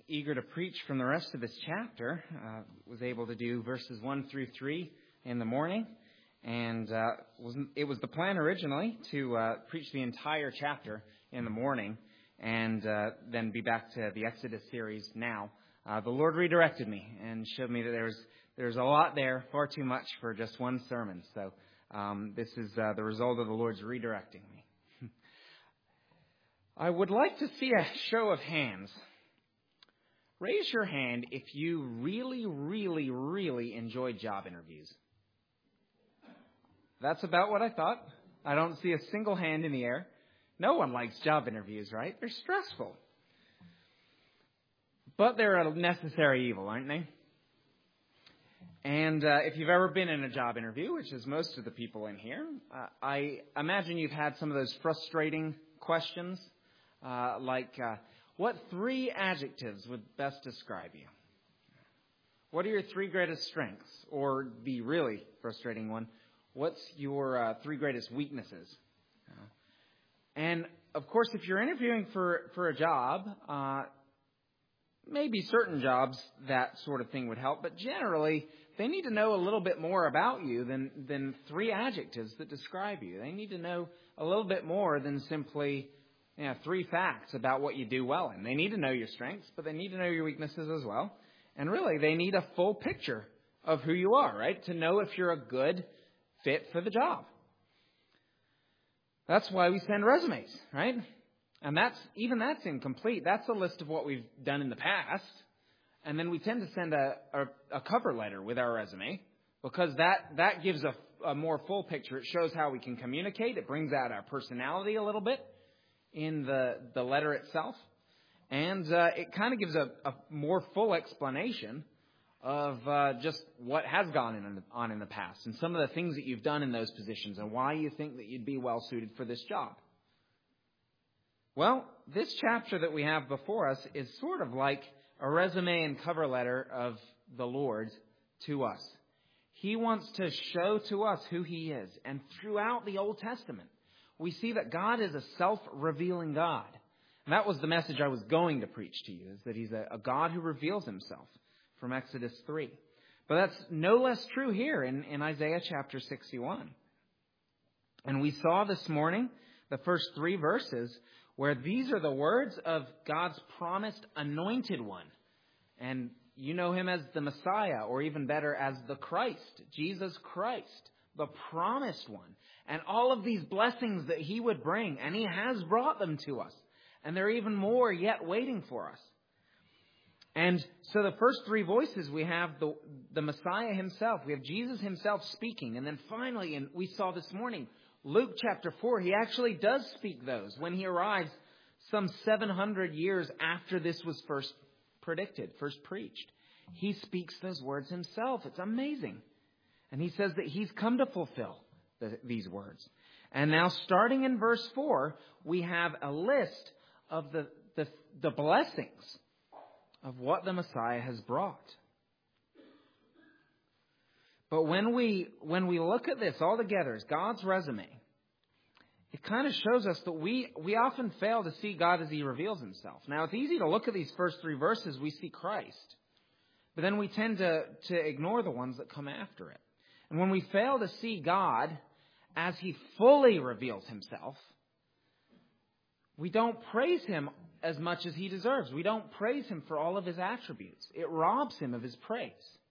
eager to preach from the rest of this chapter. Was able to do verses 1 through 3 in the morning. And it was the plan originally to preach the entire chapter in the morning and then be back to the Exodus series now. The Lord redirected me and showed me that there's a lot there, far too much for just one sermon. So this is the result of the Lord's redirecting me. I would like to see a show of hands. Raise your hand if you really, really, really enjoy job interviews. That's about what I thought. I don't see a single hand in the air. No one likes job interviews, right? They're stressful. But they're a necessary evil, aren't they? And if you've ever been in a job interview, which is most of the people in here, I imagine you've had some of those frustrating questions, like what 3 adjectives would best describe you? What are your 3 greatest strengths? Or the really frustrating one, what's your 3 greatest weaknesses? And, of course, if you're interviewing for a job, maybe certain jobs that sort of thing would help. But generally, they need to know a little bit more about you than 3 adjectives that describe you. They need to know a little bit more than simply 3 facts about what you do well in. They need to know your strengths, but they need to know your weaknesses as well. And really, they need a full picture of who you are, right? To know if you're a good fit for the job. That's why we send resumes, right? And that's incomplete. That's a list of what we've done in the past. And then we tend to send a cover letter with our resume because that gives a more full picture. It shows how we can communicate. It brings out our personality a little bit in the letter itself. And it kind of gives a more full explanation of just what has gone on in the past and some of the things that you've done in those positions and why you think that you'd be well suited for this job. Well, this chapter that we have before us is sort of like a resume and cover letter of the Lord to us. He wants to show to us who He is. And throughout the Old Testament, we see that God is a self-revealing God. And that was the message I was going to preach to you, is that He's a God who reveals Himself from Exodus 3. But that's no less true here in Isaiah chapter 61. And we saw this morning the first 3 verses where these are the words of God's promised anointed one. And you know Him as the Messiah, or even better, as the Christ, Jesus Christ, the promised one. And all of these blessings that He would bring, and He has brought them to us. And there are even more yet waiting for us. And so the first 3 voices, we have the Messiah Himself. We have Jesus Himself speaking. And then finally, and we saw this morning, Luke chapter 4, He actually does speak those when He arrives some 700 years after this was first predicted, first preached. He speaks those words Himself. It's amazing. And He says that He's come to fulfill these words. And now starting in verse 4, we have a list of the blessings of what the Messiah has brought. But when we look at this all together as God's resume, it kind of shows us that we often fail to see God as He reveals Himself. Now, it's easy to look at these first 3 verses, we see Christ. But then we tend to ignore the ones that come after it. And when we fail to see God as He fully reveals Himself, we don't praise Him as much as He deserves. We don't praise Him for all of His attributes. It robs Him of His praise.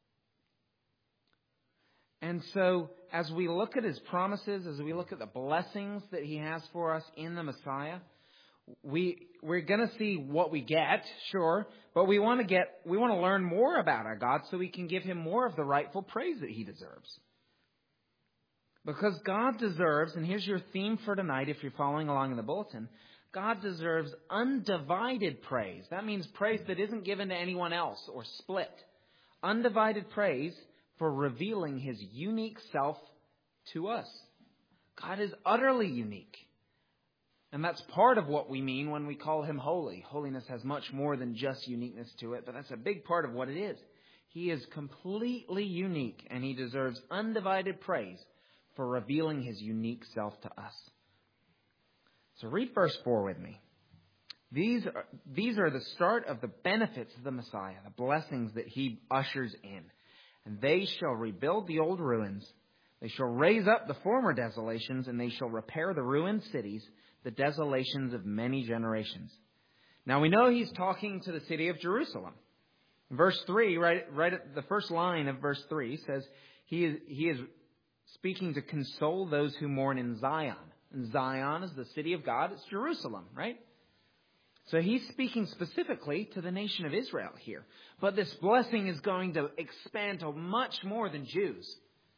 And so, as we look at His promises, as we look at the blessings that He has for us in the Messiah, we're going to see what we get, sure, but we want to learn more about our God so we can give Him more of the rightful praise that He deserves. Because God deserves, and here's your theme for tonight if you're following along in the bulletin, God deserves undivided praise. That means praise that isn't given to anyone else or split. Undivided praise for revealing His unique self to us. God is utterly unique. And that's part of what we mean when we call Him holy. Holiness has much more than just uniqueness to it, but that's a big part of what it is. He is completely unique, and He deserves undivided praise for revealing His unique self to us. So read verse 4 with me. These are the start of the benefits of the Messiah, the blessings that he ushers in. And they shall rebuild the old ruins. They shall raise up the former desolations, and they shall repair the ruined cities, the desolations of many generations. Now we know he's talking to the city of Jerusalem. Verse 3, right at the first line of verse 3 says he is speaking to console those who mourn in Zion. And Zion is the city of God. It's Jerusalem, right? So he's speaking specifically to the nation of Israel here. But this blessing is going to expand to much more than Jews.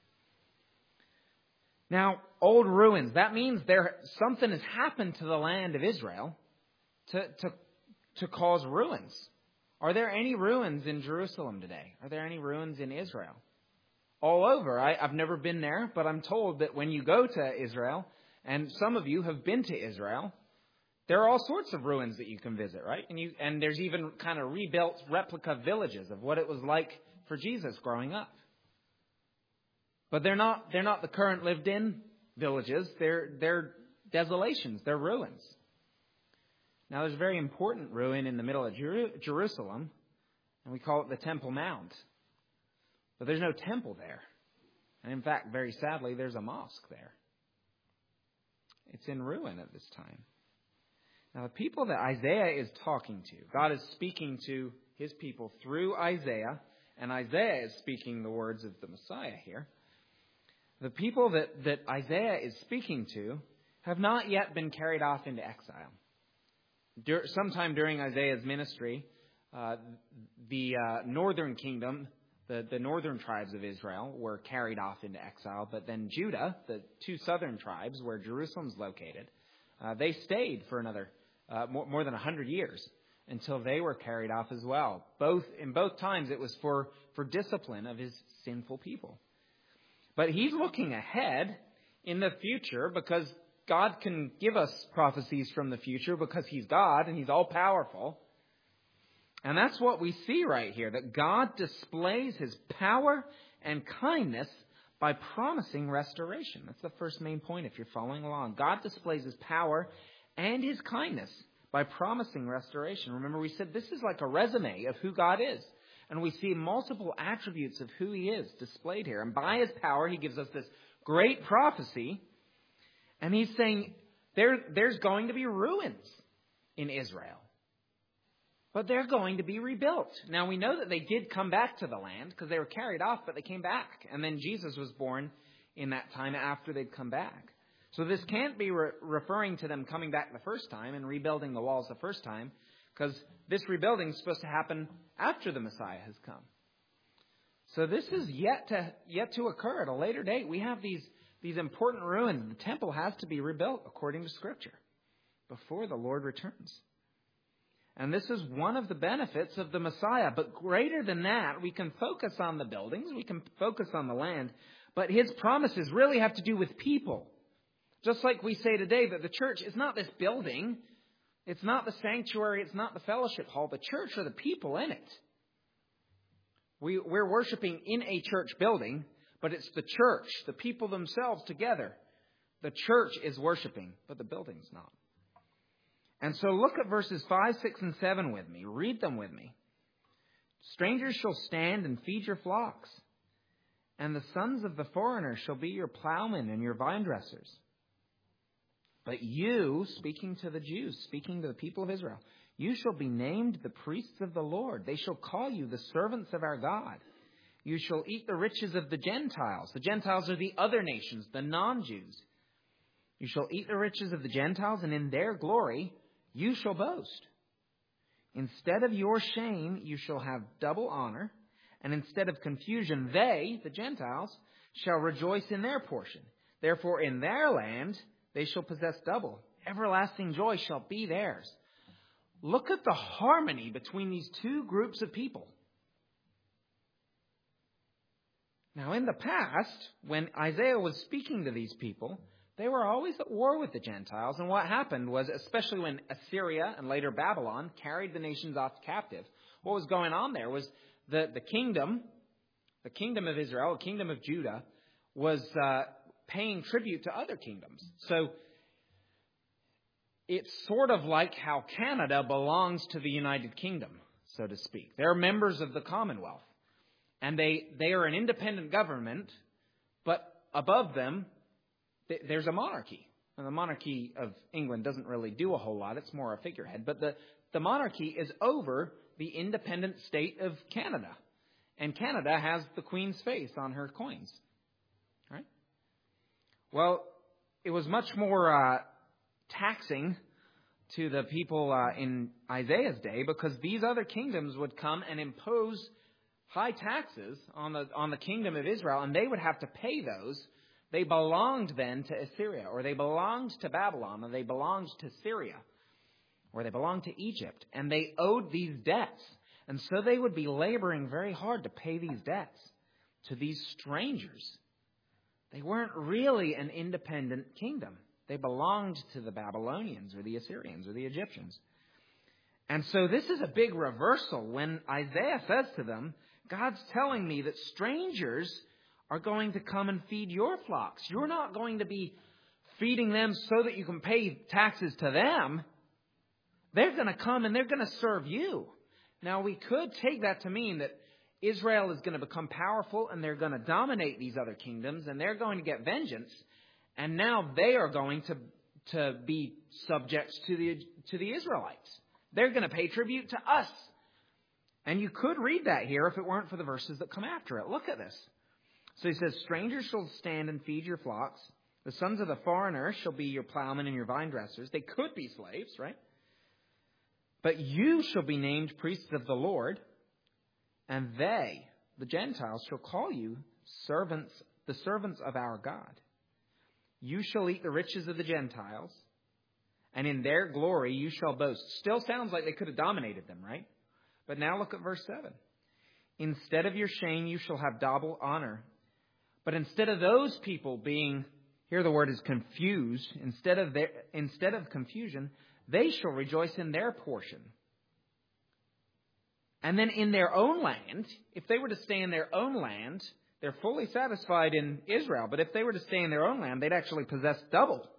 Now, old ruins, that means something has happened to the land of Israel to cause ruins. Are there any ruins in Jerusalem today? Are there any ruins in Israel? All over. I've never been there, but I'm told that when you go to Israel, and some of you have been to Israel, there are all sorts of ruins that you can visit, right? And there's even kind of rebuilt replica villages of what it was like for Jesus growing up. But they're not the current lived-in villages. They're desolations. They're ruins. Now, there's a very important ruin in the middle of Jerusalem, and we call it the Temple Mount. But there's no temple there. And in fact, very sadly, there's a mosque there. It's in ruin at this time. Now, the people that Isaiah is talking to, God is speaking to his people through Isaiah, and Isaiah is speaking the words of the Messiah here. The people that Isaiah is speaking to have not yet been carried off into exile. Sometime during Isaiah's ministry, the northern kingdom, the northern tribes of Israel, were carried off into exile. But then Judah, the two southern tribes where Jerusalem's located, they stayed for another more than 100 years until they were carried off as well. In both times, it was for discipline of his sinful people. But he's looking ahead in the future because God can give us prophecies from the future because he's God and he's all powerful. And that's what we see right here, that God displays his power and kindness by promising restoration. That's the first main point if you're following along. God displays his power and his kindness by promising restoration. Remember, we said this is like a resume of who God is. And we see multiple attributes of who he is displayed here. And by his power, he gives us this great prophecy. And he's saying there's going to be ruins in Israel. But they're going to be rebuilt. Now, we know that they did come back to the land because they were carried off, but they came back. And then Jesus was born in that time after they'd come back. So this can't be referring to them coming back the first time and rebuilding the walls the first time, because this rebuilding is supposed to happen after the Messiah has come. So this is yet to occur at a later date. We have these important ruins. The temple has to be rebuilt according to Scripture before the Lord returns. And this is one of the benefits of the Messiah. But greater than that, we can focus on the buildings, we can focus on the land, but his promises really have to do with people. Just like we say today that the church is not this building, it's not the sanctuary, it's not the fellowship hall. The church are the people in it. We're worshiping in a church building, but it's the church, the people themselves together. The church is worshiping, but the building's not. And so look at verses 5, 6, and 7 with me. Read them with me. Strangers shall stand and feed your flocks, and the sons of the foreigner shall be your plowmen and your vine dressers. But you, speaking to the Jews, speaking to the people of Israel, you shall be named the priests of the Lord. They shall call you the servants of our God. You shall eat the riches of the Gentiles. The Gentiles are the other nations, the non-Jews. You shall eat the riches of the Gentiles, and in their glory you shall boast. Instead of your shame, you shall have double honor, and instead of confusion, they, the Gentiles, shall rejoice in their portion. Therefore, in their land they shall possess double. Everlasting joy shall be theirs. Look at the harmony between these two groups of people. Now, in the past, when Isaiah was speaking to these people, they were always at war with the Gentiles. And what happened was, especially when Assyria and later Babylon carried the nations off captive, what was going on there was the kingdom of Israel, the kingdom of Judah, was paying tribute to other kingdoms. So it's sort of like how Canada belongs to the United Kingdom, so to speak. They're members of the Commonwealth. And they are an independent government, but above them, there's a monarchy. And the monarchy of England doesn't really do a whole lot. It's more a figurehead. But the monarchy is over the independent state of Canada. And Canada has the Queen's face on her coins. Right? Well, it was much more taxing to the people in Isaiah's day, because these other kingdoms would come and impose high taxes on the kingdom of Israel, and they would have to pay those. They belonged then to Assyria, or they belonged to Babylon, or they belonged to Syria, or they belonged to Egypt, and they owed these debts. And so they would be laboring very hard to pay these debts to these strangers. They weren't really an independent kingdom. They belonged to the Babylonians or the Assyrians or the Egyptians. And so this is a big reversal. When Isaiah says to them, God's telling me that strangers are going to come and feed your flocks. You're not going to be feeding them so that you can pay taxes to them. They're going to come and they're going to serve you. Now, we could take that to mean that Israel is going to become powerful and they're going to dominate these other kingdoms and they're going to get vengeance. And now they are going to be subjects to the Israelites. They're going to pay tribute to us. And you could read that here if it weren't for the verses that come after it. Look at this. So he says, strangers shall stand and feed your flocks. The sons of the foreigner shall be your plowmen and your vine dressers. They could be slaves, right? But you shall be named priests of the Lord. And they, the Gentiles, shall call you servants, the servants of our God. You shall eat the riches of the Gentiles, and in their glory you shall boast. Still sounds like they could have dominated them, right? But now look at verse 7. Instead of your shame, you shall have double honor. But instead of those people being, here the word is confused, instead of confusion, they shall rejoice in their portion. And then in their own land, if they were to stay in their own land, they're fully satisfied in Israel. But if they were to stay in their own land, they'd actually possess double.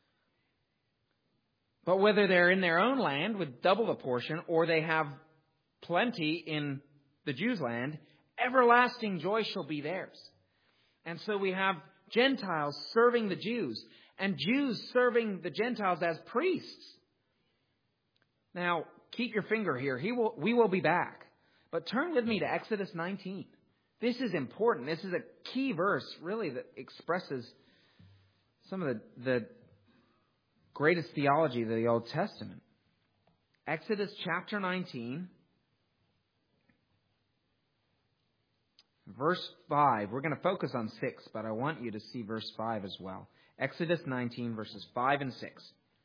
But whether they're in their own land with double the portion, or they have plenty in the Jews' land, everlasting joy shall be theirs. And so we have Gentiles serving the Jews, and Jews serving the Gentiles as priests. Now, keep your finger here. We will be back. But turn with me to Exodus 19. This is important. This is a key verse, really, that expresses some of the greatest theology of the Old Testament. Exodus chapter 19, verse 5. We're going to focus on 6, but I want you to see verse 5 as well. Exodus 19, verses 5 and 6.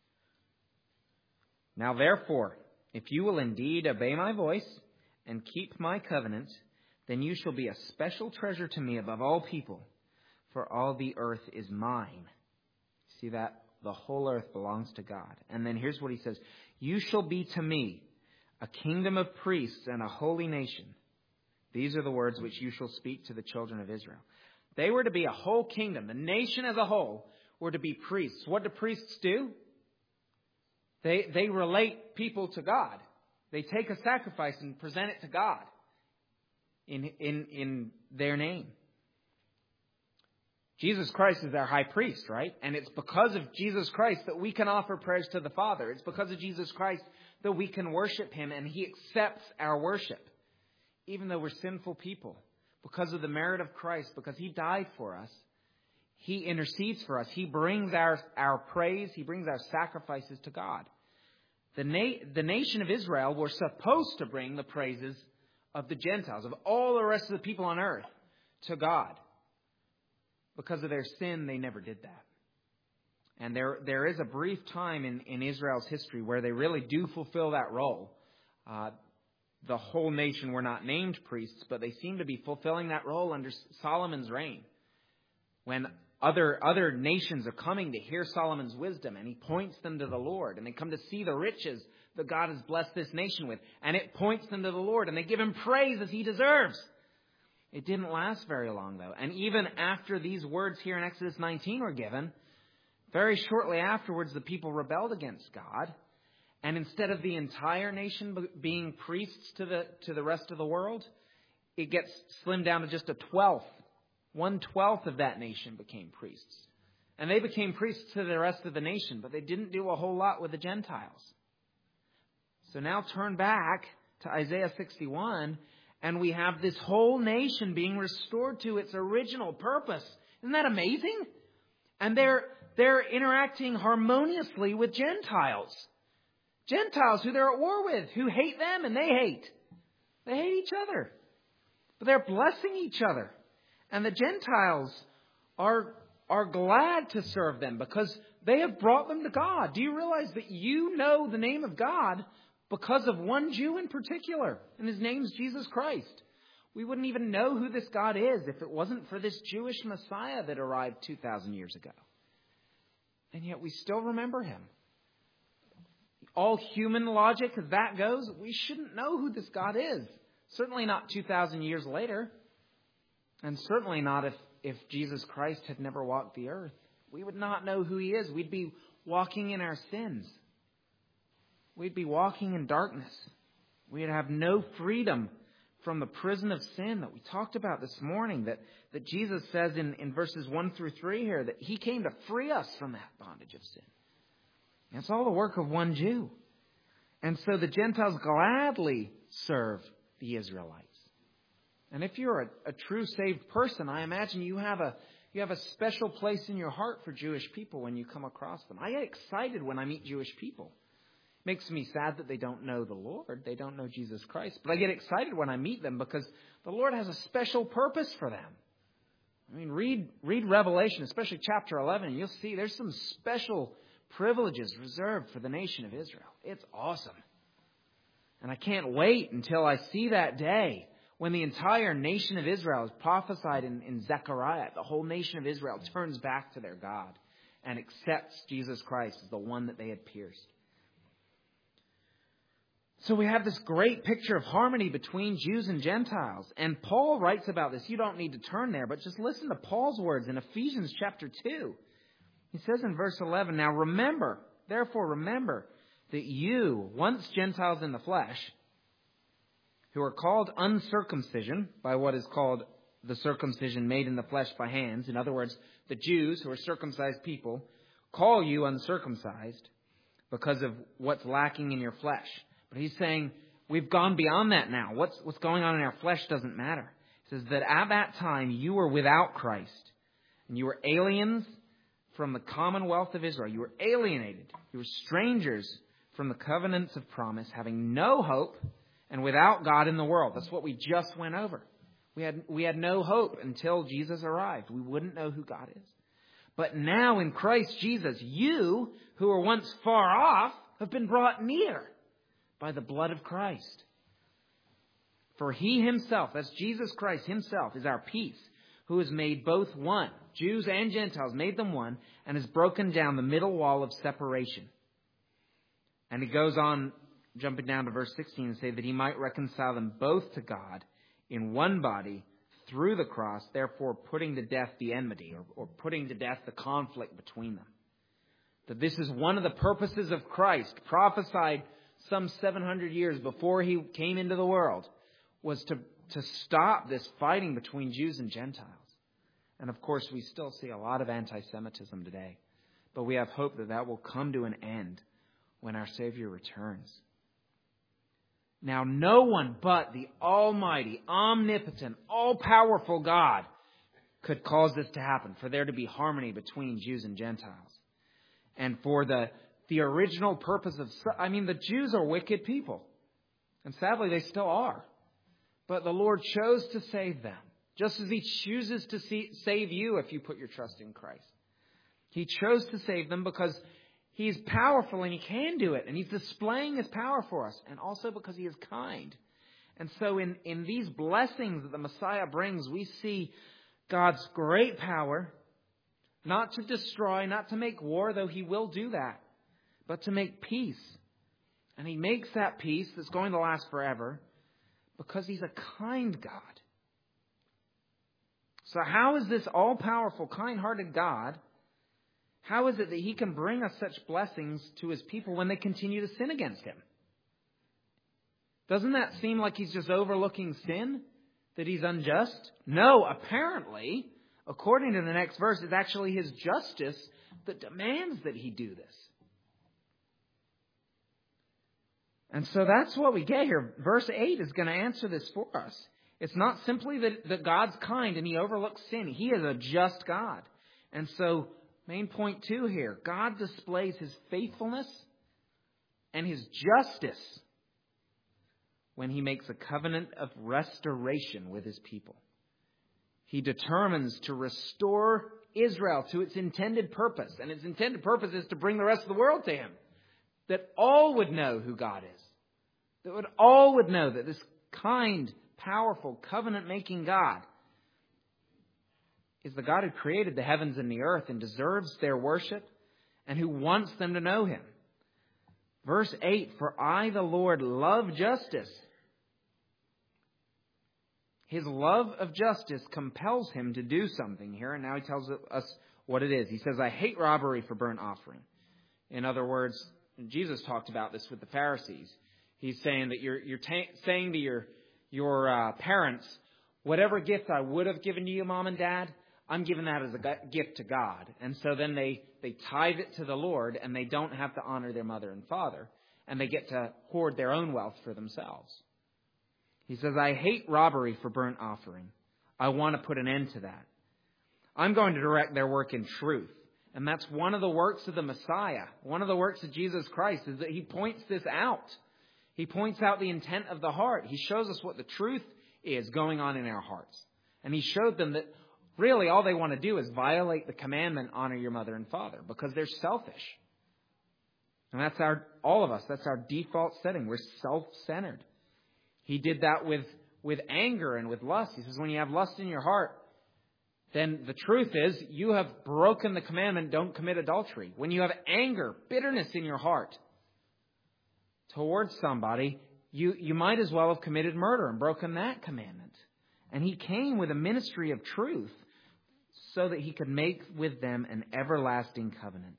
Now therefore, if you will indeed obey my voice and keep my covenant, then you shall be a special treasure to me above all people, for all the earth is mine. See that? The whole earth belongs to God. And then here's what he says. You shall be to me a kingdom of priests and a holy nation. These are the words which you shall speak to the children of Israel. They were to be a whole kingdom. The nation as a whole were to be priests. What do priests do? They relate people to God. They take a sacrifice and present it to God in their name. Jesus Christ is our high priest, right? And it's because of Jesus Christ that we can offer prayers to the Father. It's because of Jesus Christ that we can worship him, and he accepts our worship, even though we're sinful people. Because of the merit of Christ, because he died for us, he intercedes for us. He brings our praise, he brings our sacrifices to God. The nation of Israel were supposed to bring the praises of the Gentiles, of all the rest of the people on earth, to God. Because of their sin, they never did that. And there is a brief time in Israel's history where they really do fulfill that role. The whole nation were not named priests, but they seem to be fulfilling that role under Solomon's reign. When other nations are coming to hear Solomon's wisdom, and he points them to the Lord, and they come to see the riches that God has blessed this nation with, and it points them to the Lord, and they give him praise as he deserves. It didn't last very long, though. And even after these words here in Exodus 19 were given, Very shortly afterwards, the people rebelled against God. And instead of the entire nation being priests to the rest of the world, it gets slimmed down to just a 1/12. 1/12 of that nation became priests. And they became priests to the rest of the nation, but they didn't do a whole lot with the Gentiles. So now turn back to Isaiah 61, and we have this whole nation being restored to its original purpose. Isn't that amazing? And they're interacting harmoniously with Gentiles. Gentiles who they're at war with, who hate them and they hate. They hate each other. But they're blessing each other. And the Gentiles are glad to serve them because they have brought them to God. Do you realize that you know the name of God because of one Jew in particular? And his name's Jesus Christ. We wouldn't even know who this God is if it wasn't for this Jewish Messiah that arrived 2,000 years ago. And yet we still remember him. All human logic as that goes, we shouldn't know who this God is. Certainly not 2,000 years later. And certainly not if Jesus Christ had never walked the earth. We would not know who he is. We'd be walking in our sins. We'd be walking in darkness. We'd have no freedom from the prison of sin that we talked about this morning, that Jesus says in verses 1 through 3 here, that he came to free us from that bondage of sin. And it's all the work of one Jew. And so the Gentiles gladly serve the Israelites. And if you're a true saved person, I imagine you have a special place in your heart for Jewish people when you come across them. I get excited when I meet Jewish people. It makes me sad that they don't know the Lord. They don't know Jesus Christ. But I get excited when I meet them because the Lord has a special purpose for them. I mean, read Revelation, especially chapter 11, and you'll see there's some special privileges reserved for the nation of Israel. It's awesome. And I can't wait until I see that day when the entire nation of Israel is prophesied in Zechariah. The whole nation of Israel turns back to their God and accepts Jesus Christ as the one that they had pierced. So we have this great picture of harmony between Jews and Gentiles. And Paul writes about this. You don't need to turn there, but just listen to Paul's words in Ephesians chapter 2. He says in verse 11, "Now therefore remember that you, once Gentiles in the flesh, who are called uncircumcision by what is called the circumcision made in the flesh by hands," in other words, the Jews who are circumcised people, call you uncircumcised because of what's lacking in your flesh. But he's saying we've gone beyond that now. What's going on in our flesh doesn't matter. He says that at that time you were without Christ and you were aliens from the commonwealth of Israel. You were alienated. You were strangers from the covenants of promise, having no hope and without God in the world. That's what we just went over. We had no hope until Jesus arrived. We wouldn't know who God is. But now in Christ Jesus, you who were once far off have been brought near by the blood of Christ. For he himself, that's Jesus Christ himself, is our peace, who has made both one, Jews and Gentiles, made them one, and has broken down the middle wall of separation. And he goes on, jumping down to verse 16, and say that he might reconcile them both to God in one body through the cross, therefore putting to death the enmity, or putting to death the conflict between them. That this is one of the purposes of Christ, prophesied some 700 years before he came into the world, was to stop this fighting between Jews and Gentiles. And of course, we still see a lot of anti-Semitism today. But we have hope that will come to an end when our Savior returns. Now, no one but the Almighty, omnipotent, all-powerful God could cause this to happen, for there to be harmony between Jews and Gentiles. And for the original purpose of... the Jews are wicked people. And sadly, they still are. But the Lord chose to save them, just as he chooses to save you if you put your trust in Christ. He chose to save them because he's powerful and he can do it. And he's displaying his power for us. And also because he is kind. And so in these blessings that the Messiah brings, we see God's great power, not to destroy, not to make war, though he will do that, but to make peace. And he makes that peace that's going to last forever because he's a kind God. So how is this all-powerful, kind-hearted God How is it that he can bring us such blessings to his people when they continue to sin against him? Doesn't that seem like he's just overlooking sin? That he's unjust? No, apparently, according to the next verse, it's actually his justice that demands that he do this. And so that's what we get here. Verse 8 is going to answer this for us. It's not simply that God's kind and he overlooks sin. He is a just God. And so, main point 2 here, God displays his faithfulness and his justice when he makes a covenant of restoration with his people. He determines to restore Israel to its intended purpose. And its intended purpose is to bring the rest of the world to him. That all would know who God is. That all would know that this kind, powerful, covenant-making God is the God who created the heavens and the earth and deserves their worship and who wants them to know him. Verse 8, for I, the Lord, love justice. His love of justice compels him to do something here. And now he tells us what it is. He says, I hate robbery for burnt offering. In other words, Jesus talked about this with the Pharisees. He's saying that you're saying to your parents, whatever gift I would have given you, Mom and Dad, I'm giving that as a gift to God. And so then they tithe it to the Lord, and they don't have to honor their mother and father. And they get to hoard their own wealth for themselves. He says, I hate robbery for burnt offering. I want to put an end to that. I'm going to direct their work in truth. And that's one of the works of the Messiah. One of the works of Jesus Christ is that he points this out. He points out the intent of the heart. He shows us what the truth is going on in our hearts. And he showed them that really all they want to do is violate the commandment, honor your mother and father, because they're selfish. And that's all of us. That's our default setting. We're self-centered. He did that with anger and with lust. He says, when you have lust in your heart, then the truth is you have broken the commandment, don't commit adultery. When you have anger, bitterness in your heart towards somebody, you might as well have committed murder and broken that commandment. And he came with a ministry of truth so that he could make with them an everlasting covenant.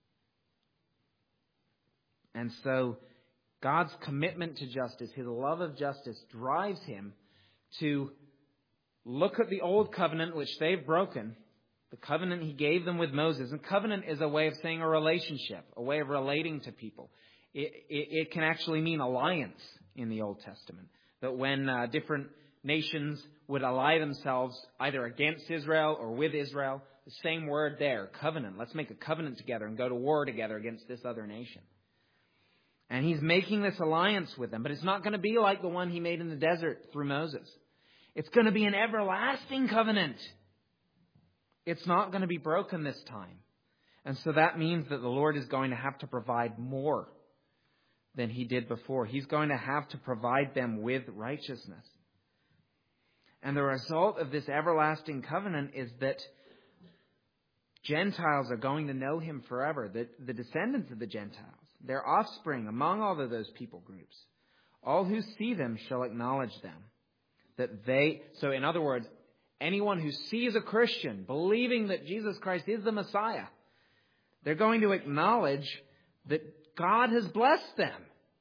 And so God's commitment to justice, his love of justice, drives him to look at the old covenant which they've broken, the covenant he gave them with Moses. And covenant is a way of saying a relationship, a way of relating to people. It can actually mean alliance in the Old Testament. That when different nations would ally themselves either against Israel or with Israel, the same word there, covenant. Let's make a covenant together and go to war together against this other nation. And he's making this alliance with them. But it's not going to be like the one he made in the desert through Moses. It's going to be an everlasting covenant. It's not going to be broken this time. And so that means that the Lord is going to have to provide more than he did before. He's going to have to provide them with righteousness. And the result of this everlasting covenant is that Gentiles are going to know him forever. The descendants of the Gentiles, their offspring among all of those people groups, all who see them shall acknowledge them. So in other words, anyone who sees a Christian believing that Jesus Christ is the Messiah, they're going to acknowledge that God has blessed them.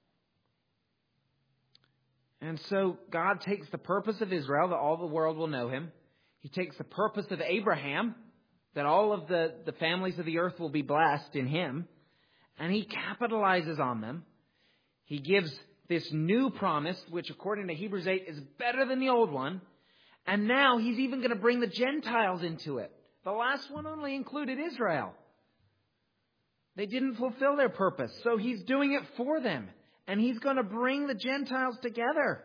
And so God takes the purpose of Israel, that all the world will know him. He takes the purpose of Abraham, that all of the families of the earth will be blessed in him. And he capitalizes on them. He gives this new promise, which according to Hebrews 8 is better than the old one. And now he's even going to bring the Gentiles into it. The last one only included Israel. They didn't fulfill their purpose, so he's doing it for them. And he's going to bring the Gentiles together.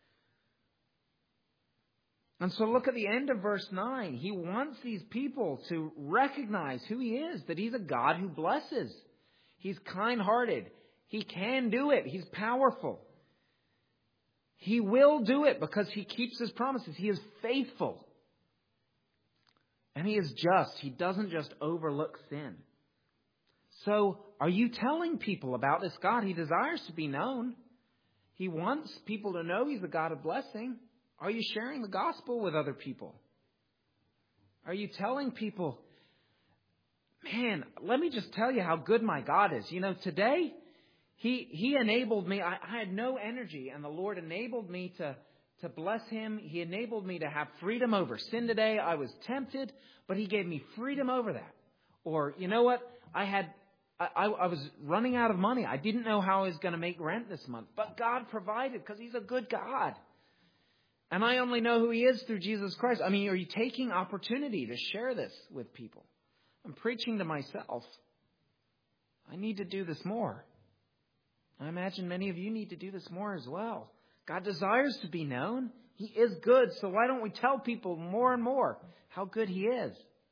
And so look at the end of verse 9. He wants these people to recognize who he is, that he's a God who blesses. He's kind-hearted. He can do it. He's powerful. He will do it because he keeps his promises. He is faithful. And he is just. He doesn't just overlook sin. So, are you telling people about this God? He desires to be known. He wants people to know he's a God of blessing. Are you sharing the gospel with other people? Are you telling people, man, let me just tell you how good my God is. Today, He enabled me. I had no energy, and the Lord enabled me to bless Him. He enabled me to have freedom over sin today. I was tempted, but He gave me freedom over that. Or, you know what? I was running out of money. I didn't know how I was going to make rent this month, but God provided because He's a good God. And I only know who He is through Jesus Christ. I mean, are you taking opportunity to share this with people? I'm preaching to myself. I need to do this more. I imagine many of you need to do this more as well. God desires to be known. He is good, so why don't we tell people more and more how good He is?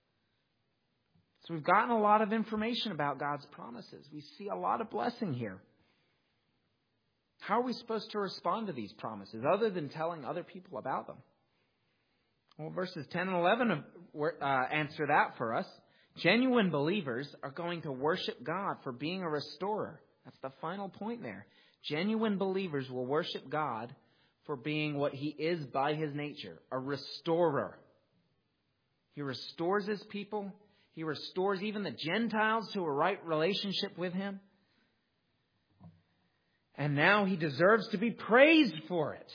So we've gotten a lot of information about God's promises. We see a lot of blessing here. How are we supposed to respond to these promises other than telling other people about them? Well, verses 10 and 11 answer that for us. Genuine believers are going to worship God for being a restorer. That's the final point there. Genuine believers will worship God for being what He is by His nature, a restorer. He restores His people. He restores even the Gentiles to a right relationship with Him. And now He deserves to be praised for it.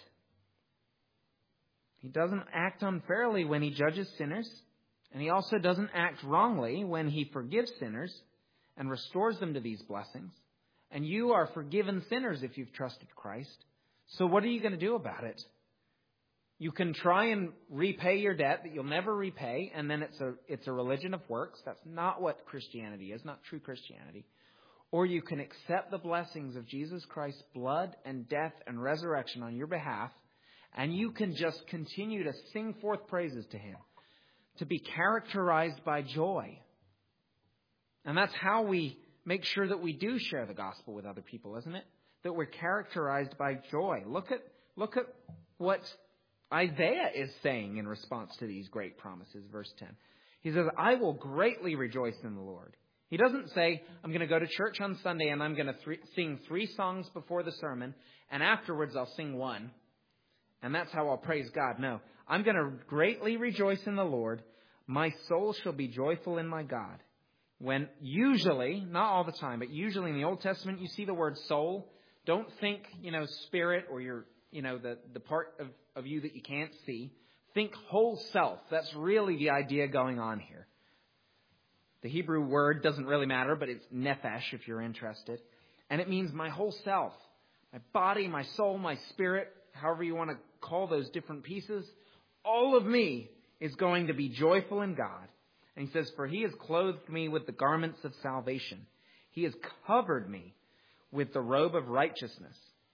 He doesn't act unfairly when He judges sinners. And He also doesn't act wrongly when He forgives sinners and restores them to these blessings. And you are forgiven sinners if you've trusted Christ. So what are you going to do about it? You can try and repay your debt that you'll never repay, and then it's a religion of works. That's not what Christianity is, not true Christianity. Or you can accept the blessings of Jesus Christ's blood and death and resurrection on your behalf, and you can just continue to sing forth praises to Him, to be characterized by joy. And that's how we make sure that we do share the gospel with other people, isn't it? That we're characterized by joy. Look at what Isaiah is saying in response to these great promises. Verse 10. He says, I will greatly rejoice in the Lord. He doesn't say, I'm going to go to church on Sunday and I'm going to sing 3 songs before the sermon, and afterwards I'll sing 1. And that's how I'll praise God. No, I'm going to greatly rejoice in the Lord. My soul shall be joyful in my God. When usually, not all the time, but usually in the Old Testament, you see the word soul. Don't think, spirit or your, the part of you that you can't see. Think whole self. That's really the idea going on here. The Hebrew word doesn't really matter, but it's nephesh if you're interested. And it means my whole self. My body, my soul, my spirit, however you want to call those different pieces. All of me is going to be joyful in God. And He says, for He has clothed me with the garments of salvation. He has covered me with the robe of righteousness.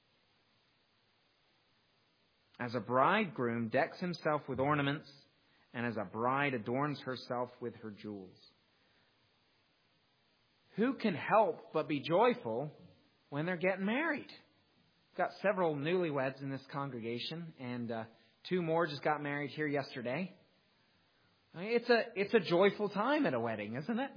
As a bridegroom decks himself with ornaments, and as a bride adorns herself with her jewels. Who can help but be joyful when they're getting married? Got several newlyweds in this congregation, and 2 more just got married here yesterday. I mean, it's a joyful time at a wedding, isn't it?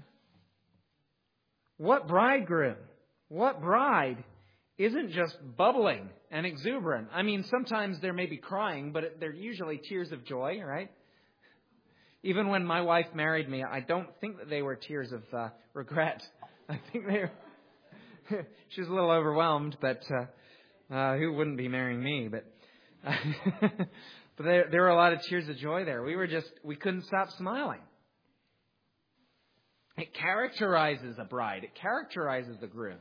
What bridegroom, what bride isn't just bubbling and exuberant? I mean, sometimes there may be crying, but they're usually tears of joy, right? Even when my wife married me, I don't think that they were tears of regret. I think she was a little overwhelmed, but who wouldn't be marrying me? But but there were a lot of tears of joy there. We couldn't stop smiling. It characterizes a bride. It characterizes the groom.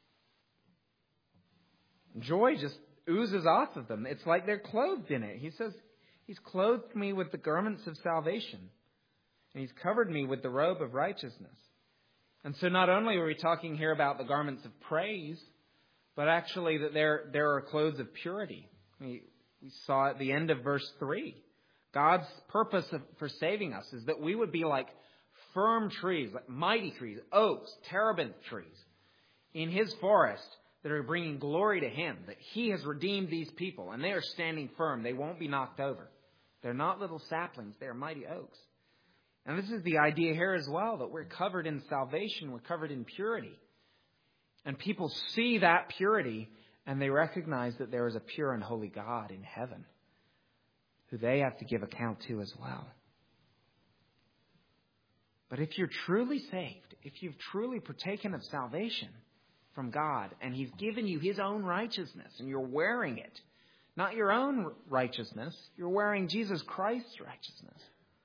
Joy just oozes off of them. It's like they're clothed in it. He says, He's clothed me with the garments of salvation, and He's covered me with the robe of righteousness. And so not only are we talking here about the garments of praise, but actually that there are clothes of purity. We saw at the end of verse 3. God's purpose for saving us is that we would be like firm trees, like mighty trees, oaks, terebinth trees in His forest that are bringing glory to Him, that He has redeemed these people, and they are standing firm. They won't be knocked over. They're not little saplings. They are mighty oaks. And this is the idea here as well, that we're covered in salvation. We're covered in purity. And people see that purity, and they recognize that there is a pure and holy God in heaven who they have to give account to as well. But if you're truly saved, if you've truly partaken of salvation from God, and He's given you His own righteousness, and you're wearing it, not your own righteousness, you're wearing Jesus Christ's righteousness,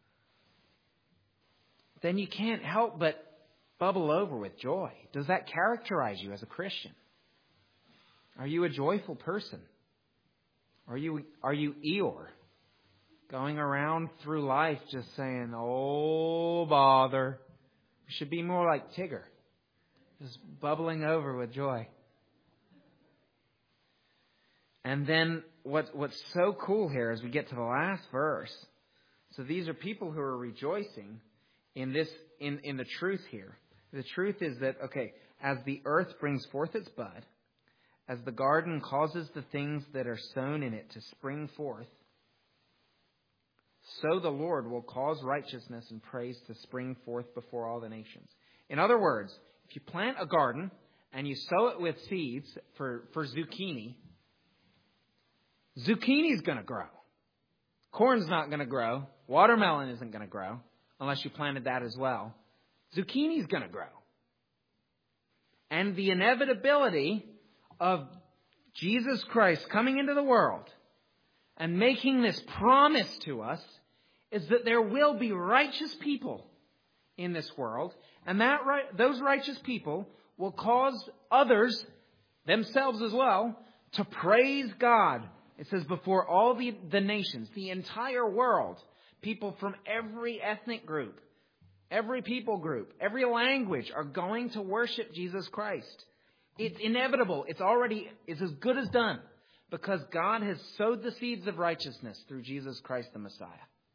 then you can't help but bubble over with joy. Does that characterize you as a Christian? Are you a joyful person? Are you Eeyore, going around through life just saying, oh, bother? We should be more like Tigger, just bubbling over with joy. And then what's so cool here as we get to the last verse, so these are people who are rejoicing in the truth here. The truth is that, okay, as the earth brings forth its bud, as the garden causes the things that are sown in it to spring forth, so the Lord will cause righteousness and praise to spring forth before all the nations. In other words, if you plant a garden and you sow it with seeds for zucchini, zucchini's going to grow. Corn's not going to grow. Watermelon isn't going to grow unless you planted that as well. Zucchini's going to grow. And the inevitability of Jesus Christ coming into the world and making this promise to us is that there will be righteous people in this world, and those righteous people will cause others, themselves as well, to praise God. It says before all the nations, the entire world, people from every ethnic group, every people group, every language are going to worship Jesus Christ. It's inevitable. It's as good as done because God has sowed the seeds of righteousness through Jesus Christ the Messiah.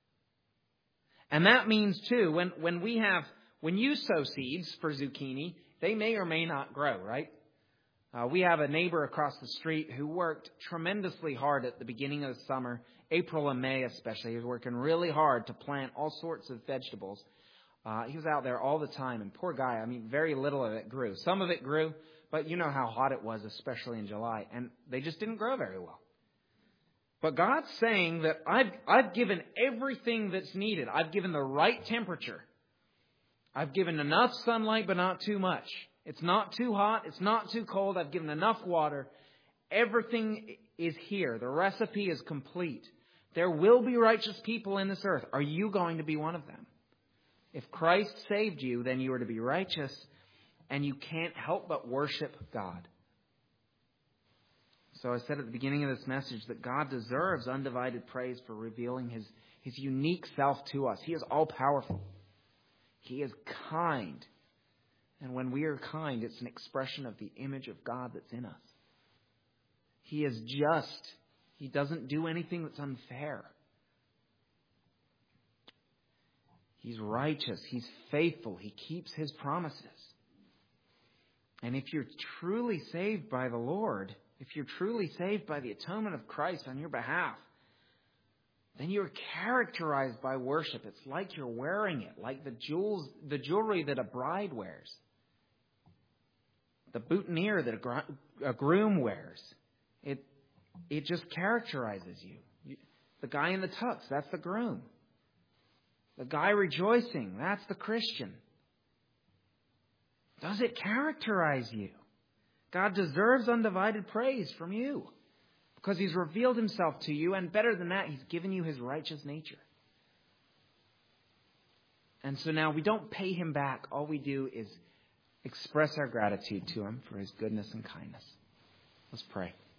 And that means too, when you sow seeds for zucchini, they may or may not grow, right? We have a neighbor across the street who worked tremendously hard at the beginning of the summer, April and May especially. He was working really hard to plant all sorts of vegetables. He was out there all the time, and poor guy, very little of it grew. Some of it grew, but you know how hot it was, especially in July, and they just didn't grow very well. But God's saying that I've given everything that's needed. I've given the right temperature. I've given enough sunlight, but not too much. It's not too hot. It's not too cold. I've given enough water. Everything is here. The recipe is complete. There will be righteous people in this earth. Are you going to be one of them? If Christ saved you, then you are to be righteous, and you can't help but worship God. So I said at the beginning of this message that God deserves undivided praise for revealing His unique self to us. He is all-powerful. He is kind. And when we are kind, it's an expression of the image of God that's in us. He is just. He doesn't do anything that's unfair. He's righteous. He's faithful. He keeps His promises. And if you're truly saved by the Lord, if you're truly saved by the atonement of Christ on your behalf, then you're characterized by worship. It's like you're wearing it, like the jewelry that a bride wears, the boutonniere that a groom wears. It just characterizes you. The guy in the tux, that's the groom. The guy rejoicing, that's the Christian. Does it characterize you? God deserves undivided praise from you because He's revealed Himself to you, and better than that, He's given you His righteous nature. And so now we don't pay Him back. All we do is express our gratitude to Him for His goodness and kindness. Let's pray.